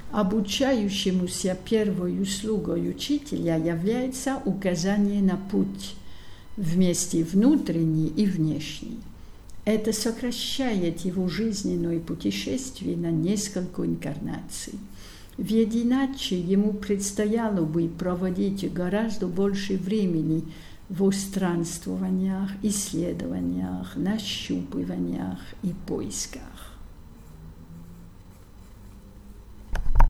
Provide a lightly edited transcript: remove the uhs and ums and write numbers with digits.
Обучающемуся первой услугой учителя является указание на путь, вместе внутренний и внешний. Это сокращает его жизненное путешествие на несколько инкарнаций. Ведь иначе ему предстояло бы проводить гораздо больше времени в странствованиях, исследованиях, нащупываниях и поисках.